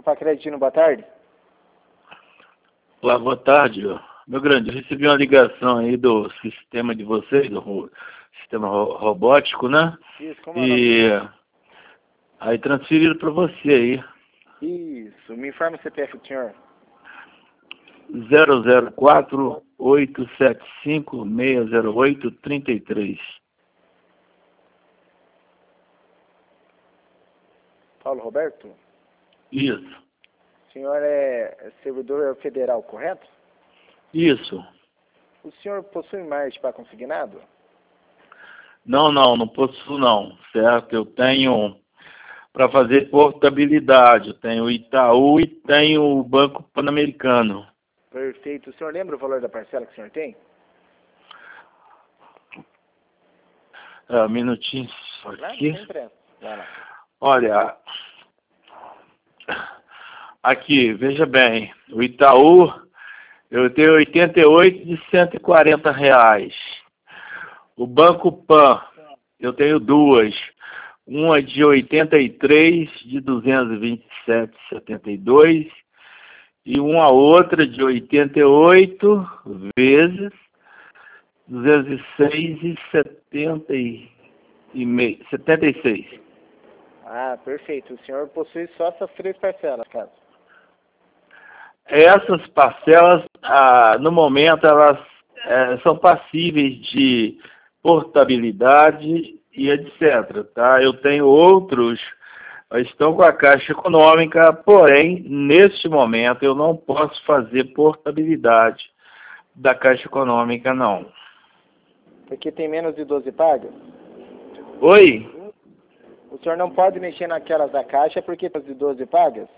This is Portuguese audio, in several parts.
Facreditino, boa tarde. Olá, boa tarde. Meu grande, eu recebi uma ligação aí do sistema de vocês, do sistema robótico, né? Isso, como é o nome? Aí transferiram para você aí. Isso, me informa o CPF do senhor. 004-875-608-33. Paulo Roberto? Isso. O senhor é servidor federal, correto? Isso. O senhor possui marcha para consignado? Não possuo não, certo? Eu tenho para fazer portabilidade, eu tenho o Itaú e tenho o Banco Pan-Americano. Perfeito. O senhor lembra o valor da parcela que o senhor tem? Um minutinho só aqui. Sem pressa. Vai lá. Olha, aqui, veja bem, o Itaú, eu tenho 88 de R$ 140. O Banco Pan, eu tenho duas. Uma de 83 de 227,72 e uma outra de 88 vezes 206,76. Ah, perfeito. O senhor possui só essas 3 parcelas, caso. Essas parcelas, no momento, elas são passíveis de portabilidade e etc. Tá? Eu tenho outros, estão com a Caixa Econômica, porém, neste momento, eu não posso fazer portabilidade da Caixa Econômica, não. Porque tem menos de 12 pagas? Oi? O senhor não pode mexer naquelas da Caixa porque tem menos de 12 pagas?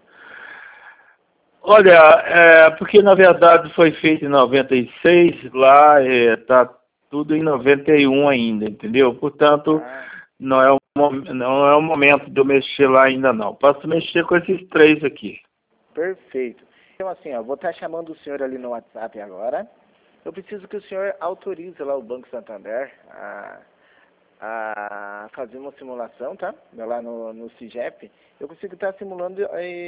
Olha, porque na verdade foi feito em 96, lá está tudo em 91 ainda, entendeu? Portanto, não é o momento de eu mexer lá ainda não. Posso mexer com esses 3 aqui. Perfeito. Então assim, ó, vou estar chamando o senhor ali no WhatsApp agora. Eu preciso que o senhor autorize lá o Banco Santander a fazer uma simulação, tá? Lá no CIGEP. Eu consigo estar simulando...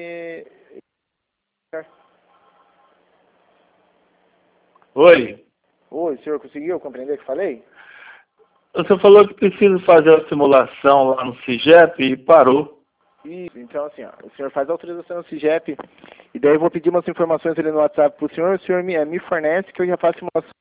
Oi? Oi, o senhor conseguiu compreender o que falei? Você falou que precisa fazer a simulação lá no CIGEP e parou. Isso, então assim, ó, o senhor faz a autorização no CIGEP e daí eu vou pedir umas informações ali no WhatsApp pro senhor, o senhor me fornece que eu já faço simulação.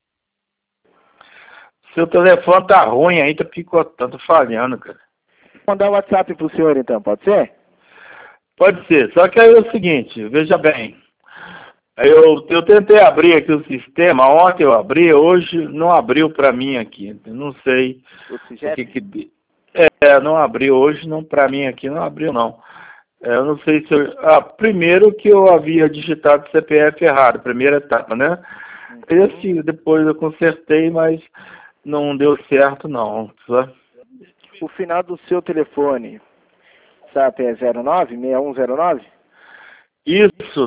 Seu telefone tá ruim aí, tá picotando, tá falhando, cara. Vou mandar o WhatsApp pro senhor então, pode ser? Pode ser, só que aí é o seguinte, veja bem. Eu tentei abrir aqui o sistema, ontem eu abri, hoje não abriu para mim aqui, eu não sei o que não abriu hoje, não para mim aqui, não abriu não. Eu não sei se primeiro que eu havia digitado o CPF errado, primeira etapa, né? Esse depois eu consertei, mas não deu certo não. Sabe? O final do seu telefone, SAP é 09-6109? Isso,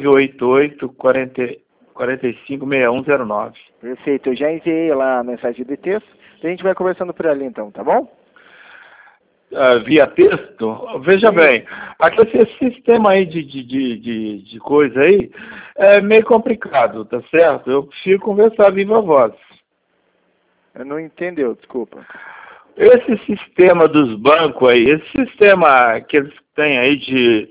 988-456109. Perfeito, eu já enviei lá a mensagem de texto, a gente vai conversando por ali então, tá bom? Via texto? Veja bem, aqui esse sistema aí de coisa aí é meio complicado, tá certo? Eu prefiro conversar viva voz. Eu não entendeu, desculpa. Esse sistema dos bancos aí, esse sistema que eles têm aí de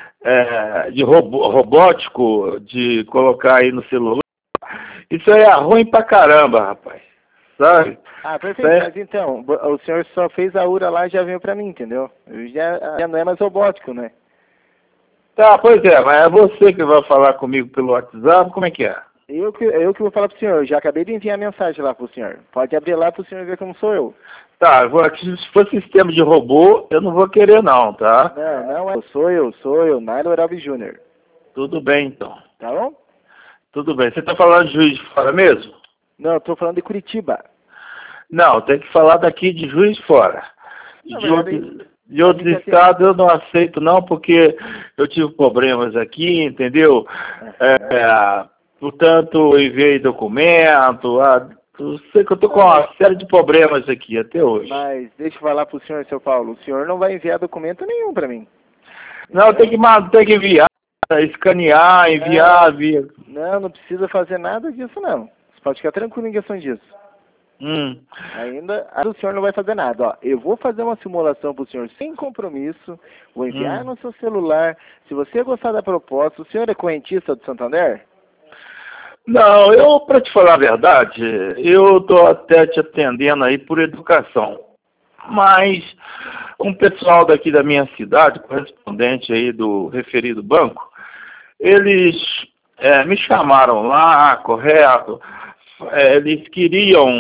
robótico, de colocar aí no celular, isso aí é ruim pra caramba, rapaz, sabe? Ah, perfeito, mas então, o senhor só fez a URA lá e já veio pra mim, entendeu? Já não é mais robótico, né? Tá, pois é, mas é você que vai falar comigo pelo WhatsApp, como é que é? Eu que vou falar pro senhor, eu já acabei de enviar a mensagem lá pro senhor. Pode abrir lá pro senhor ver como sou eu. Tá, se for sistema de robô, eu não vou querer não, tá? Não é. Sou eu, Nailo Heraldo Júnior. Tudo bem, então. Tá bom? Tudo bem. Você tá falando de Juiz de Fora mesmo? Não, eu tô falando de Curitiba. Não, tem que falar daqui de Juiz de Fora. De outros estados eu não aceito não, porque eu tive problemas aqui, entendeu? Portanto, eu enviei documento, eu sei que eu tô com uma série de problemas aqui até hoje. Mas deixa eu falar pro senhor, seu Paulo, o senhor não vai enviar documento nenhum pra mim. Não, tem que enviar, escanear, enviar, via. Não, não precisa fazer nada disso, não. Você pode ficar tranquilo em questão disso. Ainda o senhor não vai fazer nada. Ó, eu vou fazer uma simulação para o senhor sem compromisso, vou enviar no seu celular. Se você gostar da proposta, o senhor é correntista do Santander? Não, para te falar a verdade, eu estou até te atendendo aí por educação. Mas um pessoal daqui da minha cidade, correspondente aí do referido banco, eles me chamaram lá, correto, eles queriam,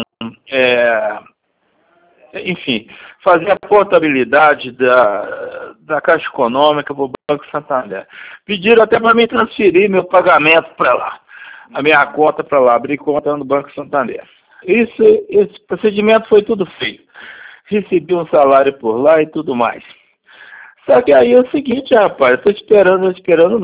enfim, fazer a portabilidade da Caixa Econômica para o Banco Santander. Pediram até para mim transferir meu pagamento para lá, a minha conta para lá, abrir conta no Banco Santander. Esse procedimento foi tudo feito. Recebi um salário por lá e tudo mais. Só que aí é o seguinte, rapaz, eu estou esperando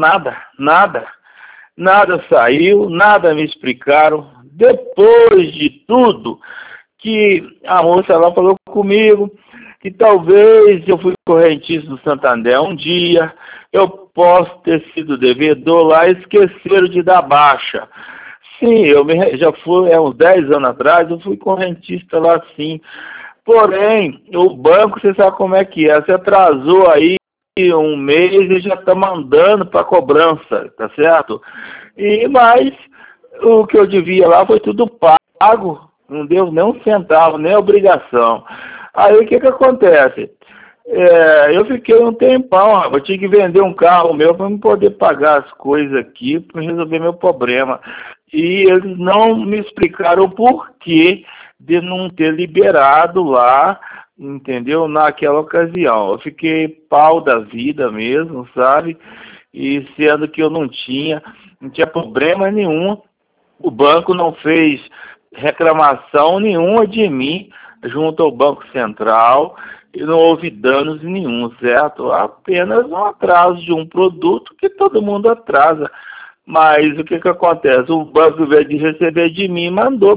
nada saiu, nada me explicaram. Depois de tudo, que a moça lá falou comigo, que talvez eu fui correntista do Santander um dia, eu posso ter sido devedor lá e esqueceram de dar baixa. Sim, já fui, uns 10 anos atrás, eu fui correntista lá sim. Porém, o banco, você sabe como é que é, você atrasou aí um mês e já está mandando para cobrança, tá certo? Mas o que eu devia lá foi tudo pago, não deu nem um centavo, nem obrigação. Aí o que acontece? Eu fiquei um tempão, eu tinha que vender um carro meu para poder pagar as coisas aqui, para resolver meu problema. E eles não me explicaram o porquê de não ter liberado lá, entendeu? Naquela ocasião. Eu fiquei pau da vida mesmo, sabe? E sendo que eu não tinha problema nenhum. O banco não fez reclamação nenhuma de mim junto ao Banco Central e não houve danos nenhum, certo? Apenas um atraso de um produto que todo mundo atrasa. Mas o que acontece? O banco, ao invés de receber de mim, mandou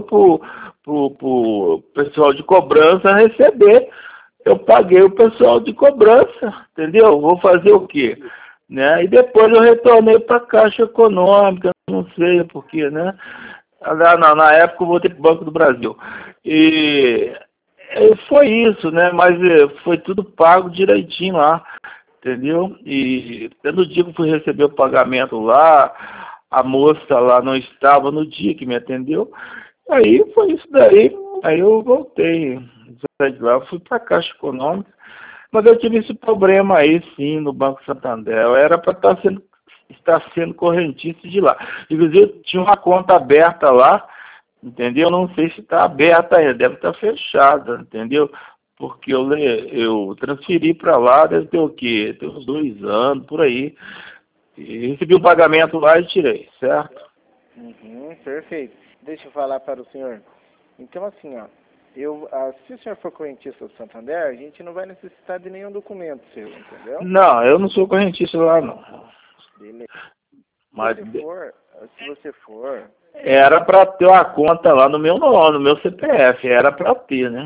pro pessoal de cobrança receber. Eu paguei o pessoal de cobrança, entendeu? Vou fazer o quê? Né? E depois eu retornei para a Caixa Econômica, não sei porquê, né? Na época eu voltei para o Banco do Brasil. E foi isso, né? Mas foi tudo pago direitinho lá, entendeu? E no dia que eu fui receber o pagamento lá, a moça lá não estava no dia que me atendeu. Aí foi isso daí, aí eu voltei, saí de lá, fui para a Caixa Econômica, mas eu tive esse problema aí sim no Banco Santander, eu era para estar sendo correntista de lá. Inclusive tinha uma conta aberta lá, entendeu? Não sei se está aberta ainda, deve estar fechada, entendeu? Porque eu transferi para lá, deve ter o quê? Tem uns 2 anos, por aí. E recebi o pagamento lá e tirei, certo? Perfeito. Deixa eu falar para o senhor. Então, assim, ó, se o senhor for correntista do Santander, a gente não vai necessitar de nenhum documento seu, entendeu? Não, eu não sou correntista lá, não. Beleza. Mas se você for... Era para ter uma conta lá no meu nome, no meu CPF, era para ter, né?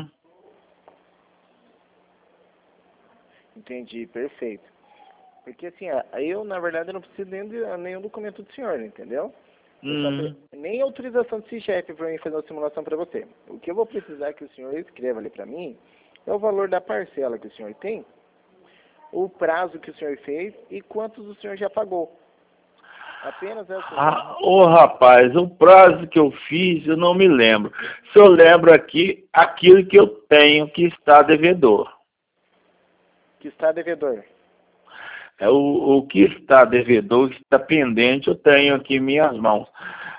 Entendi, perfeito. Porque, assim, eu, na verdade, não preciso nenhum documento do senhor, entendeu? Nem autorização do CIGEP para mim fazer uma simulação para você. O que eu vou precisar que o senhor escreva ali para mim é o valor da parcela que o senhor tem, o prazo que o senhor fez e quantos o senhor já pagou. Apenas essa. Rapaz, o prazo que eu fiz eu não me lembro. Se eu lembro aqui, aquilo que eu tenho que está devedor. Que está devedor? O que está devedor, que está pendente, eu tenho aqui em minhas mãos.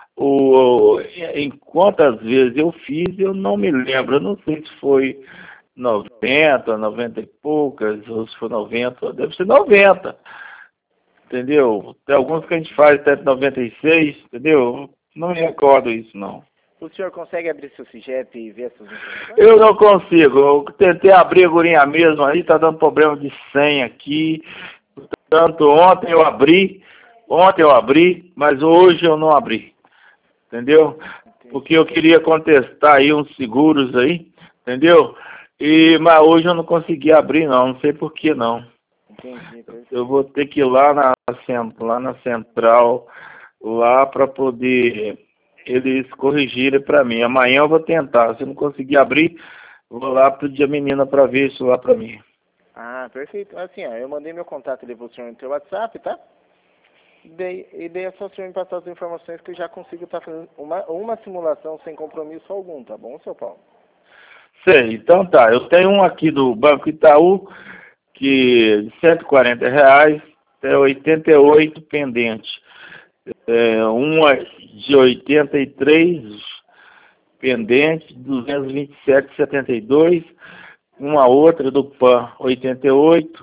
Em quantas vezes eu fiz, eu não me lembro. Eu não sei se foi 90, 90 e poucas, ou se foi 90, deve ser 90. Entendeu? Tem alguns que a gente faz até 96, entendeu? Não me recordo isso, não. O senhor consegue abrir seu CIGEP e ver essas informações? Eu não consigo. Eu tentei abrir a gurinha mesmo aí, tá dando problema de senha aqui. Tanto ontem eu abri, mas hoje eu não abri. Entendeu? Entendi. Porque eu queria contestar aí uns seguros aí, entendeu? Mas hoje eu não consegui abrir não sei por que não. Entendi, perfeito. Eu vou ter que ir lá na central, lá para poder eles corrigirem para mim. Amanhã eu vou tentar. Se eu não conseguir abrir, vou lá pedir a menina para ver isso lá para mim. Ah, perfeito. Assim, ó, eu mandei meu contato ali pro senhor no teu WhatsApp, tá? Daí é só o senhor me passar as informações que eu já consigo estar fazendo uma simulação sem compromisso algum, tá bom, seu Paulo? Sei, então tá. Eu tenho um aqui do Banco Itaú, que de R$ 140, até 88 pendente. Uma de 83 pendente, 227,72. Uma outra do PAN, 88,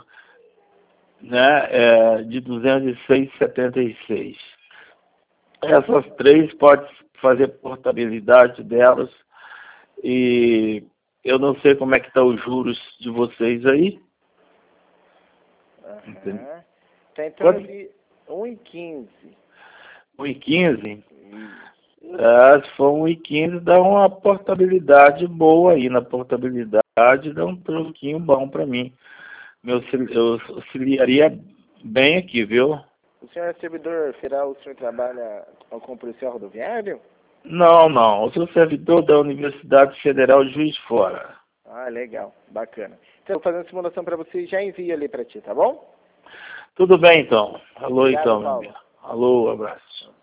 né, de 206,76. Essas três pode fazer portabilidade delas e eu não sei como é que estão os juros de vocês aí. Aham. Tá em torno de 1,15. 1,15? Se for 1,15 dá uma portabilidade boa aí. Na portabilidade dá um troquinho bom para mim. Eu auxiliaria bem aqui, viu? O senhor é servidor federal, o senhor trabalha com policial rodoviário? Não, não. Eu sou servidor da Universidade Federal de Juiz de Fora. Ah, legal, bacana. Então, eu vou fazer uma simulação para você e já envio ali para ti, tá bom? Tudo bem, então. Alô, Obrigado, então, meu Paulo. amigo. Alô, abraço.